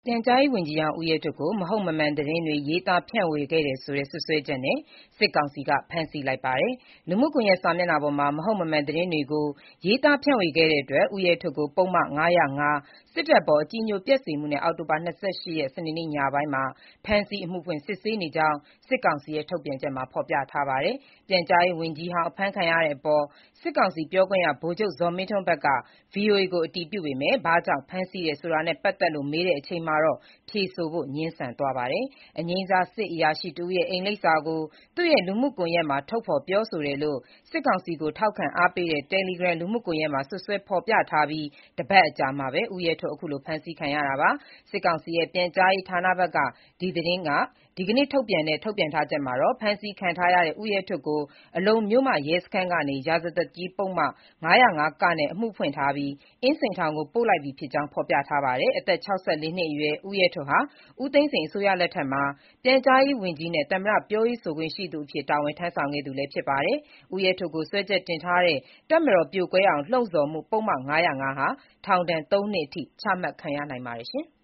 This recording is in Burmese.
ပြန်ကြားရေးဝန်ကြီးဟောင်းဦးရဲထွဋ်ကို မဟုတ်မမှန်သတင်းတွေ ရေးသားဖြန့်ဝေခဲ့တယ်ဆိုတဲ့ စွပ်စွဲချက်နဲ့ စစ်ကောင်စီက ဖမ်းဆီးလိုက်ပါတယ်။ လူမှုကွန်ရက်စာမျက်နှာပေါ်မှာ မဟုတ်မမှန်သတင်းတွေကို ရေးသားဖြန့်ဝေခဲ့တဲ့အတွက် ဦးရဲထွဋ်ကို ပုဒ်မ ၅၀၅ စစ်တပ်အပေါ် အကြည်ညိုပျက်စေမှုနဲ့ အောက်တိုဘာ ၂၈ ရက် စနေနေ့ညပိုင်းမှာ ဖမ်းဆီးအမှုဖွင့် စစ်ဆေးနေကြောင်း စစ်ကောင်စီရဲ့ ထုတ်ပြန်ချက်မှာ ဖော်ပြထားပါတယ်။ ပြန်ကြားရေးဝန်ကြီးဟောင်း အဖမ်းခံရတဲ့အပေါ် စစ်ကောင်စီပြောခွင့်ရ ဗိုလ်ချုပ်ဇော်မင်းထွန်းဘက်က ဗွီအိုအေကို အတည်ပြုပေမဲ့ ဘာကြောင့်ဖမ်းဆီးတယ်ဆိုတာနဲ့ ပတ်သက်လို့ မေးတဲ့အချိန်မှာတော့ ဖြေဆိုဖို့ ငြင်းဆန်သွားပါတယ်။ အငြိမ်းစားစစ်အရာရှိတဦးရဲ့ အိမ်လိပ်စာကို သူ့ရဲ့လူမှုကွန်ရက်မှာ ထုတ်ဖော်ပြောဆိုတယ်လို့ စစ်ကောင်စီကို ထောက်ခံအားပေးတဲ့ Telegram လူမှုကွန်ရက်မှာ စွပ်စွဲဖော်ပြထားပြီး တပတ်အကြာမှာပဲ ဦးရဲထွဋ် အခုလို ဖမ်းဆီးခံရတာပါ။ စစ်ကောင်စီရဲ့ ပြန်ကြားရေးဌာနဘက်က ဒီကနေ့ ထုတ်ပြန်ထားချက်မှာတော့ ဖမ်းဆီးခံထားရတဲ့ ဦးရဲထွဋ်ကို အလုံမြို့မရဲစခန်းကနေ ရာဇသတ်ကြီးပုဒ်မ ၅၀၅ (က) နဲ့ အမှုဖွင့်ထားပြီး အင်းစိန်ထောင်ကို ပို့လိုက်ပြီဖြစ်ကြောင်း ဖော်ပြထားပါတယ်။ အသက် ၆၄ နှစ်အရွယ် ဦးရဲထွဋ်ဟာ ဦးသိန်းစိန်အစိုးရလက်ထက်မှာ ပြန်ကြားရေးဝန်ကြီးနဲ့ သမ္မတပြောရေးဆိုခွင့်ရှိသူအဖြစ် တာဝန်ထမ်းဆောင်ခဲ့သူလည်း ဖြစ်ပါတယ်။ ဦးရဲထွဋ်ကို စွဲချက်တင်ထားတဲ့ တပ်မတော်ပြိုကွဲအောင် လှုံ့ဆော်မှု ပုဒ်မ ၅၀၅ ဟာ ထောင်ဒဏ် ၃ နှစ်အထိ ချမှတ်ခံရနိုင်ပါတယ်။